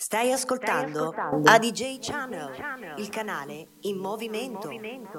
Stai ascoltando ADJ Channel, il canale in movimento.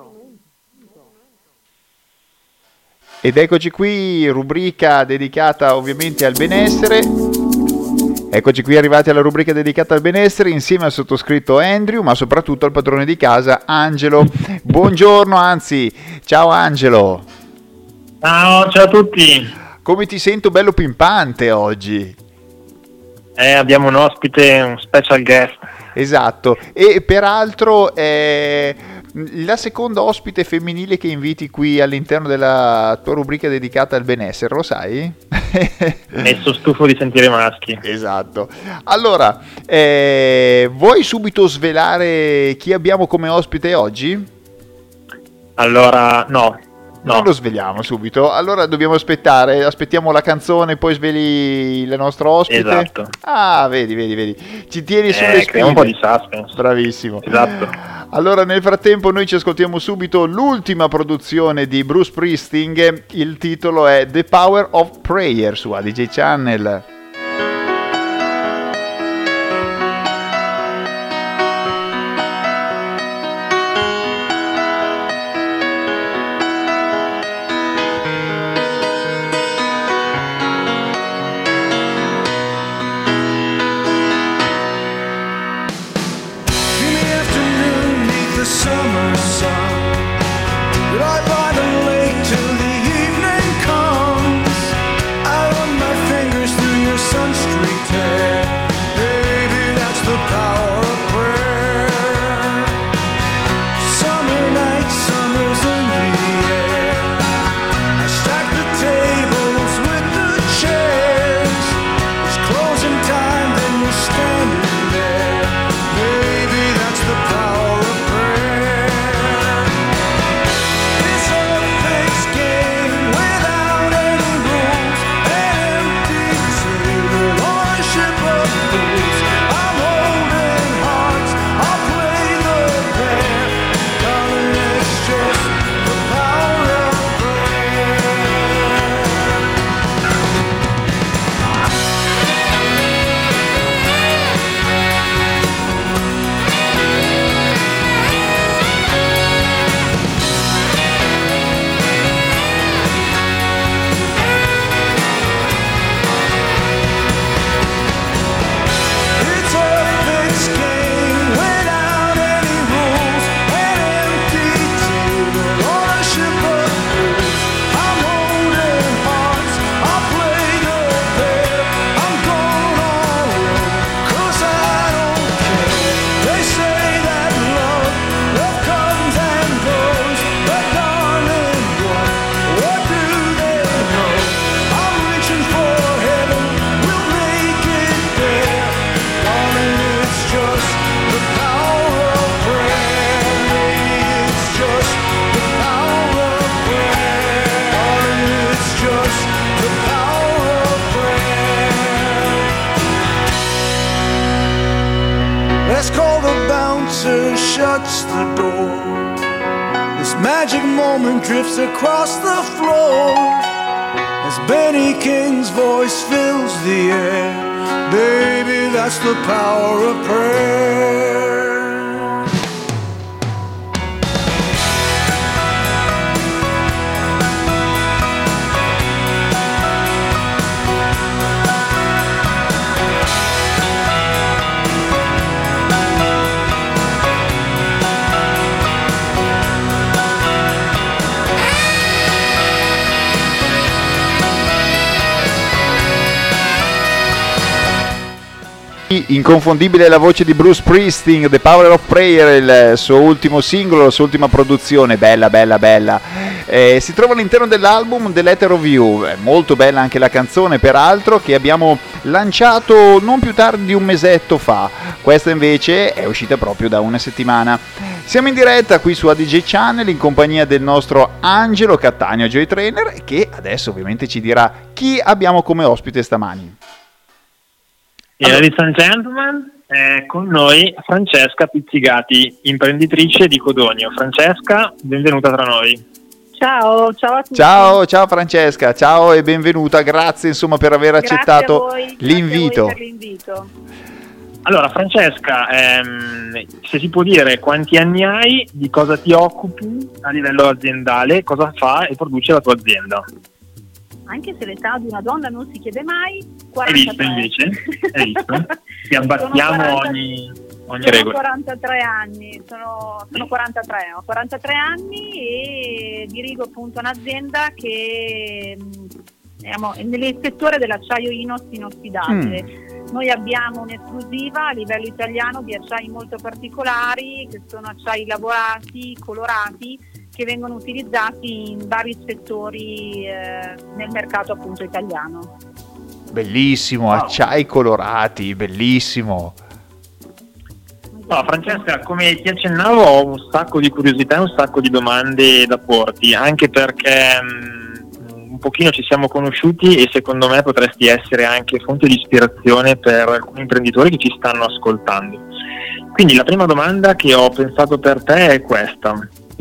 Ed eccoci qui, rubrica dedicata ovviamente al benessere. Eccoci qui arrivati alla rubrica dedicata al benessere insieme al sottoscritto Andrew, ma soprattutto al padrone di casa Angelo. Buongiorno, anzi, ciao Angelo. Ciao a tutti. Come ti sento bello pimpante oggi? Abbiamo un ospite, un special guest. Esatto, e peraltro la seconda ospite femminile che inviti qui all'interno della tua rubrica dedicata al benessere, lo sai? Sono stufo di sentire maschi. Esatto. Allora, vuoi subito svelare chi abbiamo come ospite oggi? Allora, no. Non lo sveliamo subito, allora dobbiamo aspettiamo la canzone, poi sveli il nostro ospite. Esatto. Ah, vedi, ci tieni sulle spine. Un po' di suspense. Bravissimo. Esatto. Allora, nel frattempo noi ci ascoltiamo subito l'ultima produzione di Bruce Springsteen, il titolo è The Power of Prayer su ADJ Channel. Shuts the door. This magic moment drifts across the floor as Benny King's voice fills the air. Baby, that's the power of prayer. Inconfondibile la voce di Bruce Springsteen, The Power of Prayer, il suo ultimo singolo, la sua ultima produzione, bella. Si trova all'interno dell'album The Letter of You, molto bella anche la canzone peraltro, che abbiamo lanciato non più tardi di un mesetto fa. Questa invece è uscita proprio da una settimana. Siamo in diretta qui su ADJ Channel in compagnia del nostro Angelo Cattaneo, Joy Trainer, che adesso ovviamente ci dirà chi abbiamo come ospite stamani. Ladies and gentlemen, con noi Francesca Pizzigati, imprenditrice di Codogno. Francesca, benvenuta tra noi. Ciao a tutti. Ciao Francesca, ciao e benvenuta, grazie insomma per aver accettato voi, l'invito. Grazie a voi per l'invito. Allora Francesca, se si può dire quanti anni hai, di cosa ti occupi a livello aziendale, cosa fa e produce la tua azienda? Anche se l'età di una donna non si chiede mai, 43. Hai visto invece? Hai visto? Ti abbattiamo ogni regola. 43 anni, sono 43, ho 43 anni e dirigo appunto un'azienda che è nel settore dell'acciaio inossidabile. Noi abbiamo un'esclusiva a livello italiano di acciai molto particolari, che sono acciai lavorati, colorati, che vengono utilizzati in vari settori nel mercato appunto italiano. Bellissimo, acciai colorati, bellissimo. No, Francesca, come ti accennavo, ho un sacco di curiosità e un sacco di domande da porti, anche perché un pochino ci siamo conosciuti e secondo me potresti essere anche fonte di ispirazione per alcuni imprenditori che ci stanno ascoltando. Quindi la prima domanda che ho pensato per te è questa: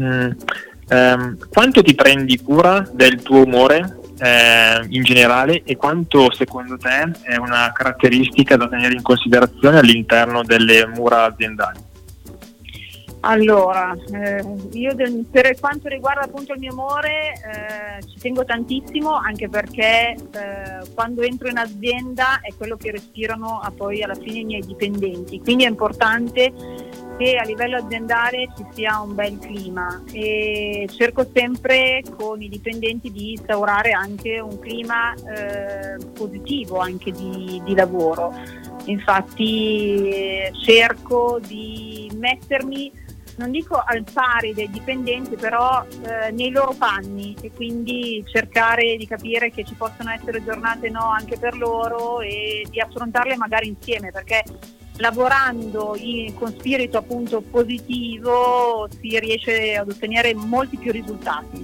quanto ti prendi cura del tuo umore in generale e quanto secondo te è una caratteristica da tenere in considerazione all'interno delle mura aziendali? Allora, io per quanto riguarda appunto il mio umore ci tengo tantissimo, anche perché quando entro in azienda è quello che respirano poi alla fine i miei dipendenti, quindi è importante che a livello aziendale ci sia un bel clima e cerco sempre con i dipendenti di instaurare anche un clima positivo anche di lavoro. Infatti cerco di mettermi, non dico al pari dei dipendenti, però nei loro panni, e quindi cercare di capire che ci possono essere giornate no anche per loro e di affrontarle magari insieme, perché lavorando con spirito appunto positivo si riesce ad ottenere molti più risultati.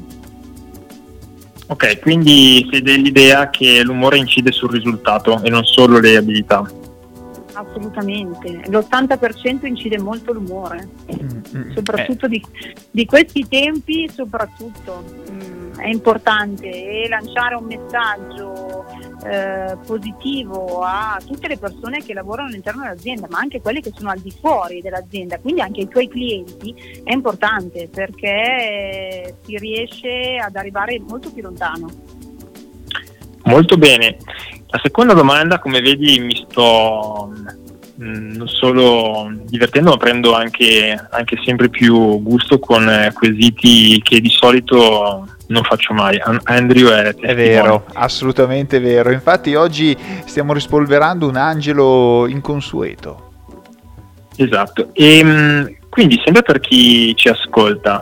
Ok, quindi sei dell'idea che l'umore incide sul risultato e non solo le abilità. Assolutamente, l'80% incide molto l'umore, soprattutto di questi tempi, soprattutto è importante, e lanciare un messaggio positivo a tutte le persone che lavorano all'interno dell'azienda, ma anche quelle che sono al di fuori dell'azienda, quindi anche ai tuoi clienti, è importante perché si riesce ad arrivare molto più lontano. Molto bene. La seconda domanda, come vedi, mi sto non solo divertendo, ma prendo anche sempre più gusto con quesiti che di solito non faccio mai. Andrew è vero, assolutamente vero. Infatti oggi stiamo rispolverando un angelo inconsueto. Esatto. E quindi sempre per chi ci ascolta,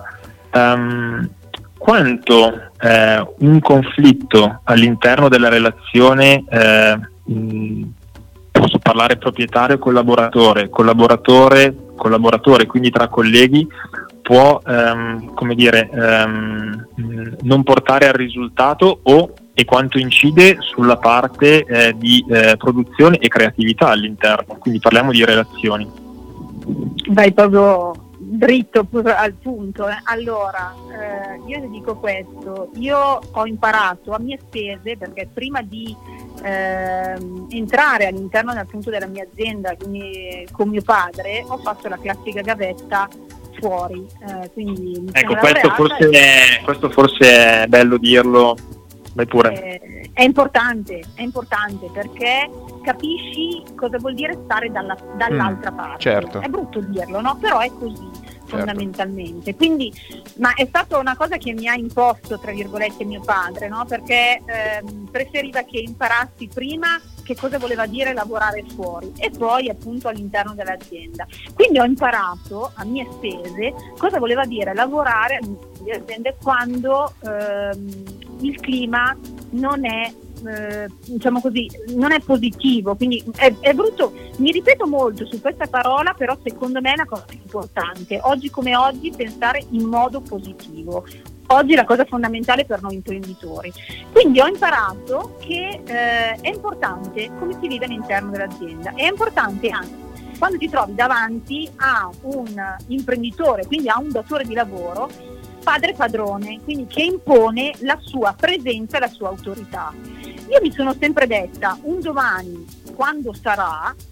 quanto un conflitto all'interno della relazione, posso parlare proprietario collaboratore, collaboratore, quindi tra colleghi, può non portare al risultato e quanto incide sulla parte di produzione e creatività all'interno, quindi parliamo di relazioni. Vai proprio dritto al punto. Allora, io ti dico questo: io ho imparato a mie spese, perché prima di entrare all'interno appunto della mia azienda, quindi con mio padre, ho fatto la classica gavetta fuori, quindi ecco, questo forse è bello dirlo. Vai pure. È importante perché capisci cosa vuol dire stare dall'altra parte. Certo. È brutto dirlo, no? Però è così, fondamentalmente. Quindi, ma è stata una cosa che mi ha imposto, tra virgolette, mio padre, no? Perché preferiva che imparassi prima che cosa voleva dire lavorare fuori e poi appunto all'interno dell'azienda. Quindi ho imparato a mie spese cosa voleva dire lavorare all'interno di aziende quando il clima non è non è positivo, quindi è brutto, mi ripeto molto su questa parola, però secondo me è una cosa importante oggi come oggi, pensare in modo positivo. Oggi è la cosa fondamentale per noi imprenditori. Quindi ho imparato che è importante come si vive all'interno dell'azienda, è importante anche quando ti trovi davanti a un imprenditore, quindi a un datore di lavoro, padre padrone, quindi che impone la sua presenza e la sua autorità. Io mi sono sempre detta, un domani, quando sarà,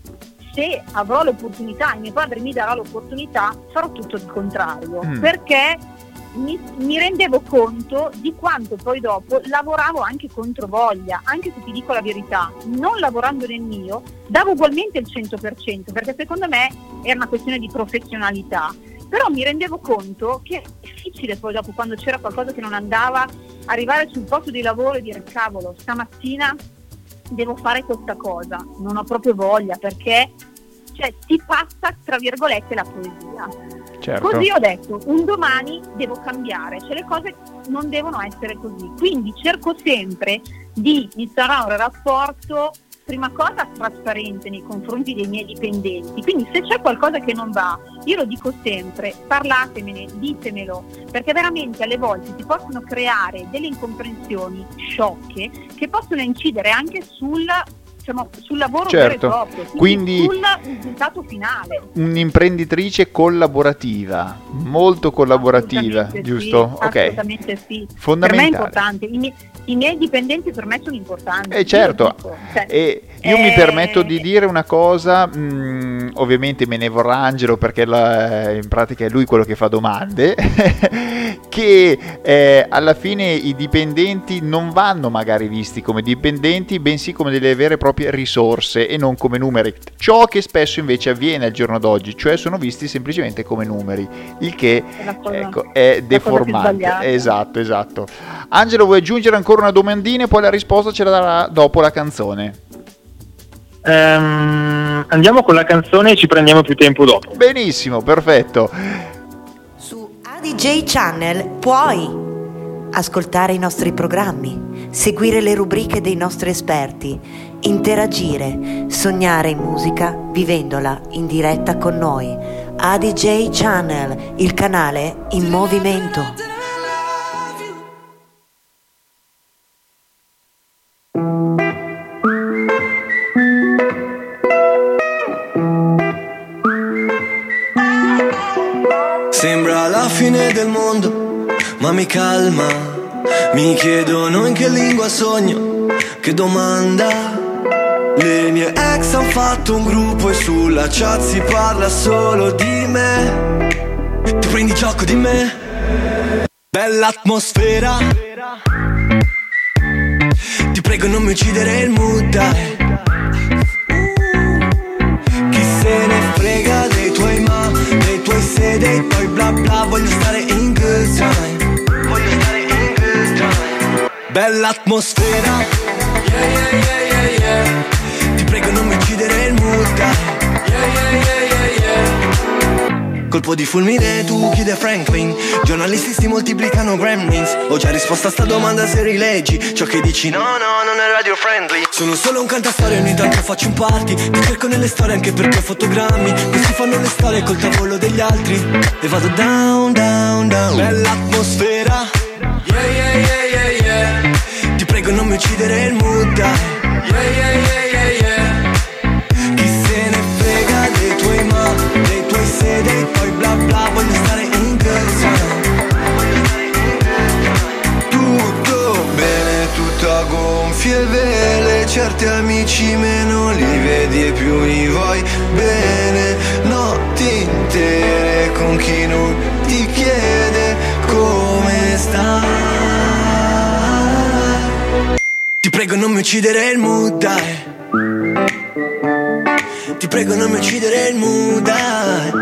se avrò l'opportunità, e mio padre mi darà l'opportunità, farò tutto il contrario, perché mi rendevo conto di quanto poi dopo lavoravo anche contro voglia, anche se ti dico la verità, non lavorando nel mio, davo ugualmente il 100%, perché secondo me era una questione di professionalità, però mi rendevo conto che è difficile poi dopo, quando c'era qualcosa che non andava, arrivare sul posto di lavoro e dire cavolo, stamattina devo fare questa cosa, non ho proprio voglia, perché ti passa tra virgolette la poesia. Certo. Così ho detto, un domani devo cambiare, le cose non devono essere così, quindi cerco sempre di instaurare un rapporto, prima cosa, trasparente nei confronti dei miei dipendenti, quindi se c'è qualcosa che non va, io lo dico sempre, parlatemene, ditemelo, perché veramente alle volte si possono creare delle incomprensioni sciocche che possono incidere anche sul lavoro vero e proprio, quindi sul risultato finale. Un'imprenditrice collaborativa, molto collaborativa, giusto? Sì, assolutamente sì. Fondamentale. Per me è importante, i miei dipendenti per me sono importanti. Certo, io mi permetto di dire una cosa, ovviamente me ne vorrà Angelo perché in pratica è lui quello che fa domande, che alla fine i dipendenti non vanno magari visti come dipendenti, bensì come delle vere e proprie risorse e non come numeri. Ciò che spesso invece avviene al giorno d'oggi, cioè sono visti semplicemente come numeri, il che è deformante. Esatto. Angelo, vuoi aggiungere ancora una domandina e poi la risposta ce la darà dopo la canzone? Andiamo con la canzone e ci prendiamo più tempo dopo. Benissimo, perfetto. Su ADJ Channel puoi ascoltare i nostri programmi, seguire le rubriche dei nostri esperti, interagire, sognare in musica vivendola in diretta con noi. ADJ Channel, il canale in movimento. Sembra la fine del mondo, ma mi calma. Mi chiedono in che lingua sogno, che domanda. Le mie ex han fatto un gruppo e sulla chat si parla solo di me. Ti prendi gioco di me? Bella atmosfera. Ti prego non mi uccidere il mood, dai. Chi se ne frega dei tuoi ma, dei tuoi se, dei tuoi bla bla. Voglio stare in good time. Voglio stare in good time. Bella atmosfera. Yeah, yeah, yeah, yeah, yeah. Ti prego non mi uccidere il mood, dai. Yeah, yeah, yeah, yeah, yeah. Colpo di fulmine, tu chiede Franklin. Giornalisti si moltiplicano gremlins. Ho già risposto a sta domanda se rileggi ciò che dici, no, non è radio friendly. Sono solo un cantastorie, ogni tanto faccio un party. Ti cerco nelle storie anche perché ho fotogrammi. Questi fanno le storie col tavolo degli altri. E vado down, down, down. Bella atmosfera. Yeah, yeah, yeah, yeah, yeah. Ti prego non mi uccidere il mood, dai. Yeah, yeah, yeah, yeah, yeah. Chi se ne frega dei tuoi ma, dei tuoi se, dei tuoi bla bla. Voglio stare in good time. Tutto bene, tutto a gonfie vele. Certi amici meno li vedi e più li vuoi bene. Notti intere con chi non ti chiede come stai. Ti prego non mi uccidere il mood, dai. Ti prego non mi uccidere il mood, dai.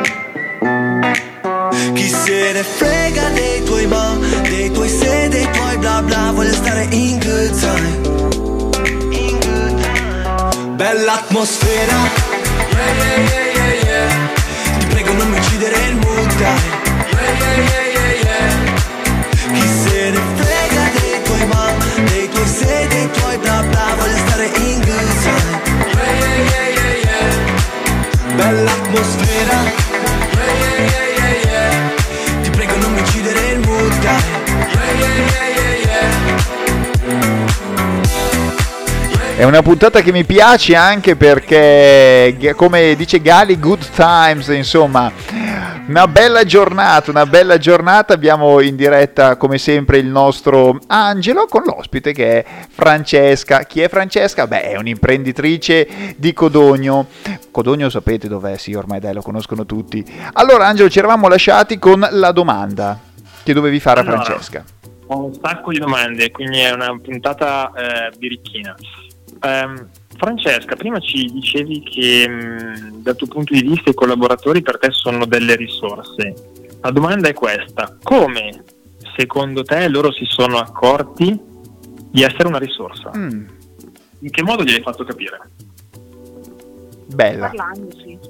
Chi se ne frega dei tuoi ma, dei tuoi se, dei tuoi bla bla. Voglio stare in good time. In good time. Bella atmosfera. Yeah, yeah, yeah, yeah, yeah. Ti prego non mi uccidere il mood, dai. Yeah, yeah, yeah, yeah, yeah. Chi se ne frega dei tuoi ma, dei tuoi se, dei tuoi bla bla. Voglio stare in good time. Yeah, yeah, yeah, yeah, yeah. Bella atmosfera. Yeah, yeah, yeah, yeah, yeah. Ti prego non mi uccidere il mood, dai. Yeah, yeah, yeah, yeah, yeah. Yeah, È una puntata che mi piace anche perché, come dice Gali, good times, insomma, una bella giornata. Abbiamo in diretta come sempre il nostro Angelo con l'ospite che è Francesca. Chi è Francesca? Beh, è un'imprenditrice di Codogno. Codogno sapete dov'è? Sì, ormai dai, lo conoscono tutti. Allora Angelo, ci eravamo lasciati con la domanda che dovevi fare a Francesca. Ho un sacco di domande, quindi è una puntata birichina. Francesca, prima ci dicevi che dal tuo punto di vista i collaboratori per te sono delle risorse. La domanda è questa: come secondo te loro si sono accorti di essere una risorsa? In che modo gliel'hai fatto capire? Bella. Parlandoci.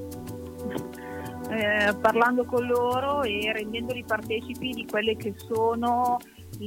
Parlando con loro e rendendoli partecipi di quelle che sono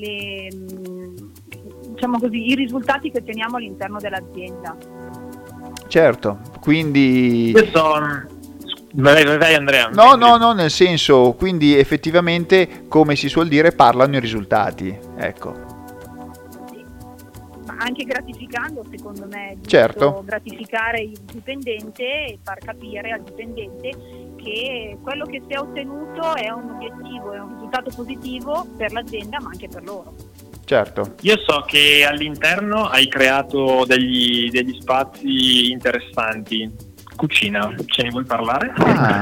diciamo così, i risultati che otteniamo all'interno dell'azienda. Certo, quindi... Vai Andrea. No, nel senso, quindi effettivamente, come si suol dire, parlano i risultati, ecco. Sì. Ma anche gratificando, secondo me, certo. Gratificare il dipendente e far capire al dipendente che quello che si è ottenuto è un obiettivo, è un risultato positivo per l'azienda ma anche per loro. Certo. Io so che all'interno hai creato degli spazi interessanti. Cucina, ce ne vuoi parlare?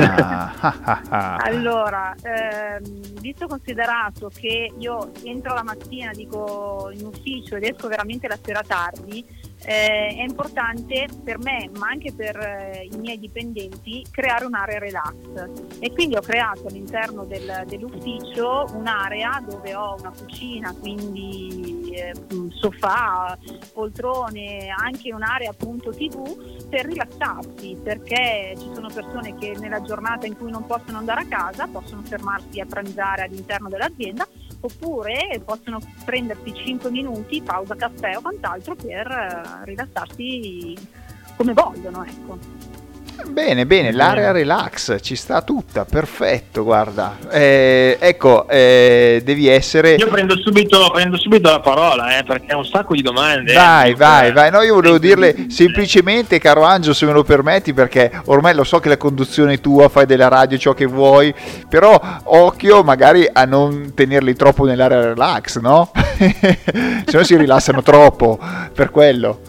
Allora, visto considerato che io entro la mattina, dico in ufficio ed esco veramente la sera tardi, è importante per me ma anche per i miei dipendenti creare un'area relax, e quindi ho creato all'interno dell'ufficio un'area dove ho una cucina, quindi sofà, poltrone, anche un'area appunto TV per rilassarsi, perché ci sono persone che nella giornata in cui non possono andare a casa possono fermarsi a pranzare all'interno dell'azienda, oppure possono prendersi 5 minuti, pausa caffè o quant'altro, per rilassarsi come vogliono, ecco. Bene, l'area relax ci sta tutta, perfetto, guarda. Ecco, devi essere... Io prendo subito la parola, perché ho un sacco di domande. Vai. No, io volevo dirle semplicemente, caro Angelo, se me lo permetti, perché ormai lo so che la conduzione è tua, fai della radio ciò che vuoi, però occhio magari a non tenerli troppo nell'area relax, no? Se no si rilassano troppo, per quello.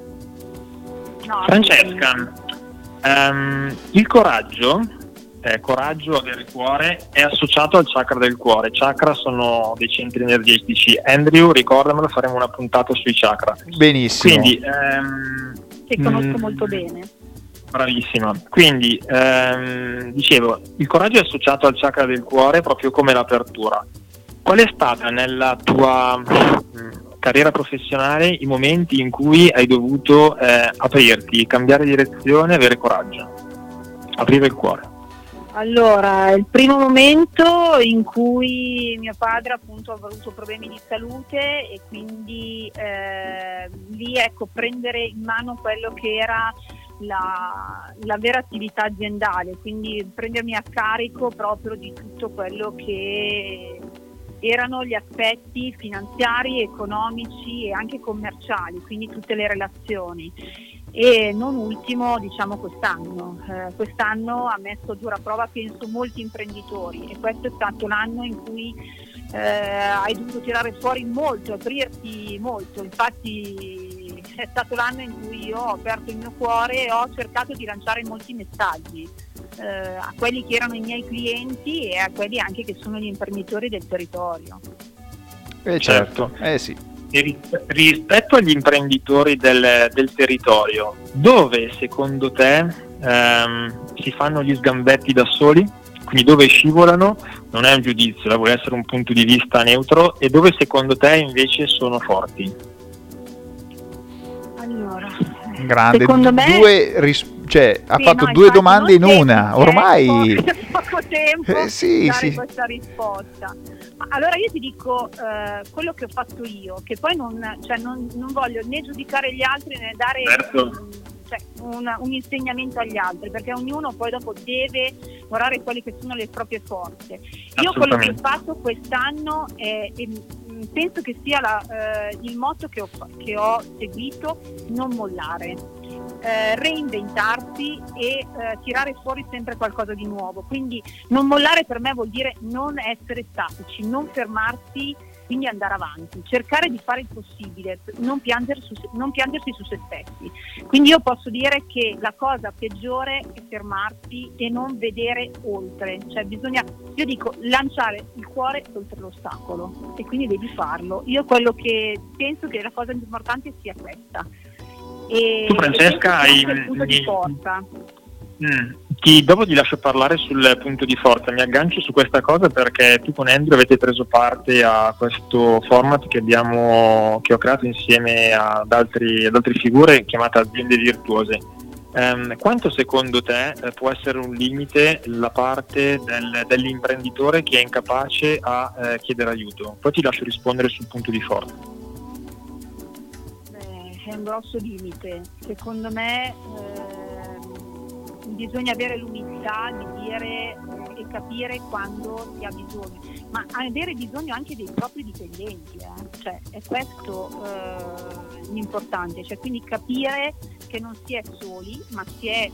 No, Francesca, il coraggio, avere cuore, è associato al chakra del cuore. Chakra sono dei centri energetici. Andrew, ricordamelo, faremo una puntata sui chakra. Benissimo. Quindi, che conosco molto bene. Bravissima. Quindi, dicevo, il coraggio è associato al chakra del cuore, proprio come l'apertura. Qual è stata nella tua carriera professionale i momenti in cui hai dovuto aprirti, cambiare direzione, avere coraggio, aprire il cuore? Allora, il primo momento in cui mio padre appunto ha avuto problemi di salute e quindi lì, ecco, prendere in mano quello che era la vera attività aziendale, quindi prendermi a carico proprio di tutto quello che erano gli aspetti finanziari, economici e anche commerciali, quindi tutte le relazioni. E non ultimo, diciamo, quest'anno ha messo a dura prova, penso, molti imprenditori, e questo è stato l'anno in cui hai dovuto tirare fuori molto, aprirti molto. Infatti è stato l'anno in cui io ho aperto il mio cuore e ho cercato di lanciare molti messaggi a quelli che erano i miei clienti e a quelli anche che sono gli imprenditori del territorio. Certo. Sì. E rispetto agli imprenditori del territorio, dove secondo te si fanno gli sgambetti da soli? Quindi dove scivolano? Non è un giudizio, vuole essere un punto di vista neutro. E dove secondo te invece sono forti? Allora, grande, secondo me ha fatto due domande in una, ormai poco tempo sì. questa risposta. Allora io ti dico quello che ho fatto io, che poi non voglio né giudicare gli altri né dare un insegnamento agli altri, perché ognuno poi dopo deve guardare quelle che sono le proprie forze. Io quello che ho fatto quest'anno è penso che sia il motto che ho seguito: non mollare, reinventarsi e tirare fuori sempre qualcosa di nuovo. Quindi non mollare per me vuol dire non essere statici, non fermarsi, quindi andare avanti, cercare di fare il possibile, non piangersi su se stessi. Quindi io posso dire che la cosa peggiore è fermarsi e non vedere oltre, cioè bisogna, io dico, lanciare il cuore oltre l'ostacolo, e quindi devi farlo. Io quello che penso che la cosa importante sia questa. E tu, Francesca, hai il punto di forza. Dopo ti lascio parlare sul punto di forza. Mi aggancio su questa cosa perché tu con Andrew avete preso parte a questo format che ho creato insieme ad altre figure, chiamata Aziende Virtuose. Quanto secondo te può essere un limite la parte dell'imprenditore che è incapace a chiedere aiuto? Poi ti lascio rispondere sul punto di forza. È un grosso limite. Secondo me bisogna avere l'umiltà di dire e capire quando si ha bisogno, ma avere bisogno anche dei propri dipendenti, cioè è questo l'importante, cioè quindi capire che non si è soli, ma si è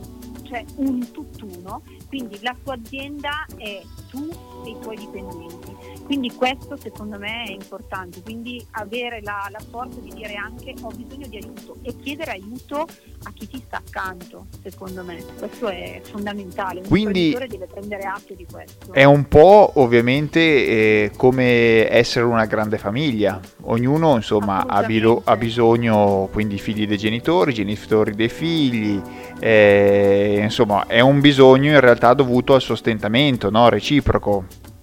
un tutt'uno, quindi la tua azienda è tu e i tuoi dipendenti, quindi questo secondo me è importante, quindi avere la forza di dire anche ho bisogno di aiuto e chiedere aiuto a chi ti sta accanto. Secondo me questo è fondamentale, un imprenditore deve prendere atto di questo. È un po' ovviamente come essere una grande famiglia, ognuno insomma ha bisogno, quindi figli dei genitori dei figli, insomma è un bisogno in realtà dovuto al sostentamento, no? Reciproco.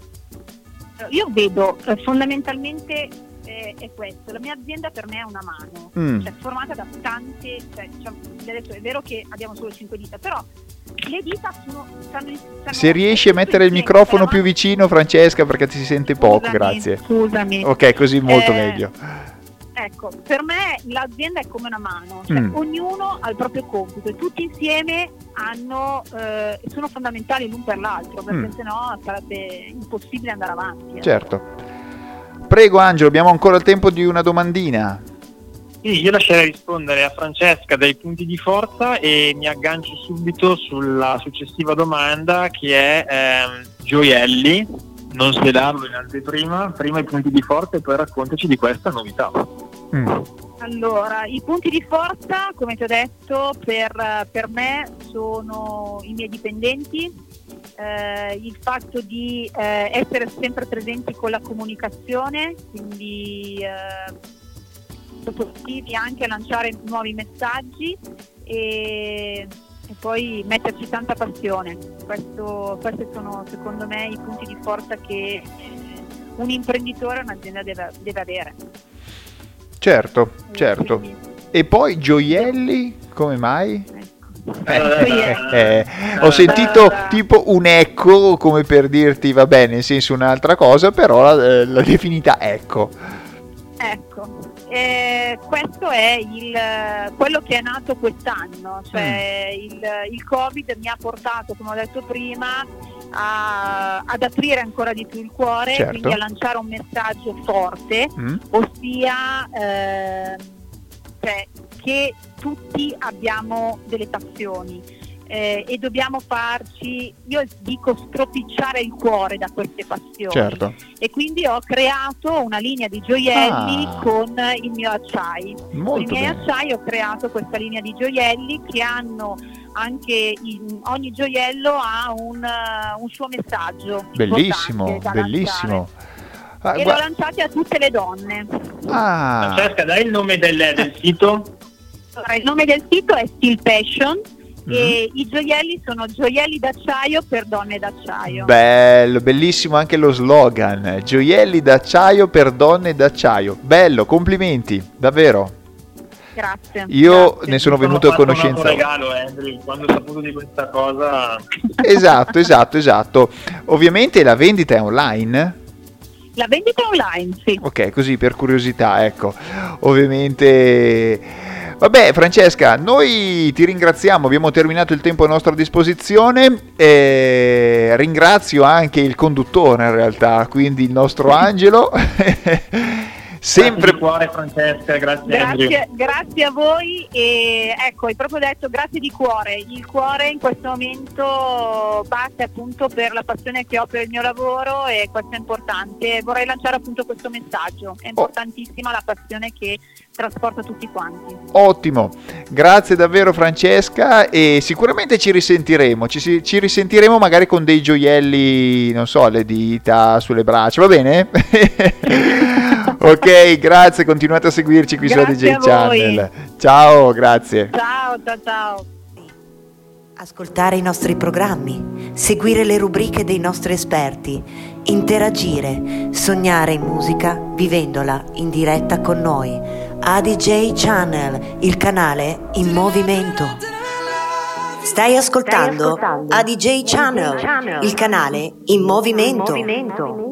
Io vedo fondamentalmente è questo, la mia azienda per me è una mano, cioè formata da tante, adesso è vero che abbiamo solo 5 dita, però le dita stanno se riesci a mettere il microfono più vicino, Francesca, perché ti si sente poco, grazie. Scusami. Ok, così molto meglio. Ecco, per me l'azienda è come una mano, cioè ognuno ha il proprio compito e tutti insieme sono fondamentali l'un per l'altro, perché sennò sarebbe impossibile andare avanti. Certo. Prego Angelo, abbiamo ancora il tempo di una domandina. Sì, io lascerei rispondere a Francesca dai punti di forza e mi aggancio subito sulla successiva domanda, che è gioielli, non svelarlo in anteprima, prima i punti di forza e poi raccontaci di questa novità. Allora, i punti di forza, come ti ho detto, per me sono i miei dipendenti, il fatto di essere sempre presenti con la comunicazione, quindi positivi anche a lanciare nuovi messaggi e poi metterci tanta passione. Questi sono secondo me i punti di forza che un imprenditore, un'azienda deve avere. Certo. E poi gioielli, come mai? Ho sentito tipo un ecco, come per dirti va bene, nel senso un'altra cosa, però la definita ecco. Questo è quello che è nato quest'anno, cioè il Covid mi ha portato, come ho detto prima, ad aprire ancora di più il cuore, certo. Quindi a lanciare un messaggio forte, ossia che tutti abbiamo delle passioni e dobbiamo farci, io dico, stropicciare il cuore da queste passioni. Certo. E quindi ho creato una linea di gioielli con il mio acciai. Con i miei acciai ho creato questa linea di gioielli che hanno anche ogni gioiello ha un suo messaggio. Bellissimo. E l'ho lanciati a tutte le donne. Francesca, dai il nome del sito? Allora, il nome del sito è Steel Passion e i gioielli sono gioielli d'acciaio per donne d'acciaio. Bello, bellissimo anche lo slogan, gioielli d'acciaio per donne d'acciaio. Bello, complimenti, davvero. Grazie. Io ne sono venuto a conoscenza. Un regalo, Andrew, quando ho saputo di questa cosa. Esatto. Ovviamente la vendita è online? La vendita è online, sì. Ok, così per curiosità, ecco. Ovviamente. Vabbè, Francesca, noi ti ringraziamo, abbiamo terminato il tempo a nostra disposizione, ringrazio anche il conduttore in realtà, quindi il nostro Angelo. Sempre di cuore, Francesca, grazie a voi, e ecco, hai proprio detto grazie di cuore. Il cuore in questo momento batte appunto per la passione che ho per il mio lavoro, e questo è importante. Vorrei lanciare appunto questo messaggio, è importantissima la passione che trasporta tutti quanti. Ottimo, grazie davvero Francesca, e sicuramente ci risentiremo, ci risentiremo magari con dei gioielli, non so, le dita sulle braccia, va bene? Ok, grazie, continuate a seguirci qui su ADJ Channel. Ciao, grazie. Ciao. Ascoltare i nostri programmi, seguire le rubriche dei nostri esperti, interagire, sognare in musica vivendola in diretta con noi. ADJ Channel, il canale in movimento. Stai ascoltando ADJ Channel, il canale in movimento.